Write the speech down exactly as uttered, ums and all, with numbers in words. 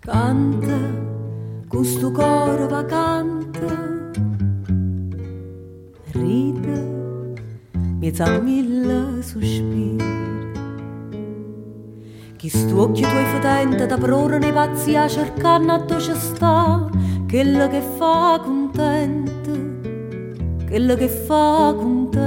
Canta, questo coro vacante, ride, mezzo a mille sospiri. Chi stu occhi tuoi fetenti da prora nei pazzi a cercare a dove sta, quello che fa contento, quello che fa contento.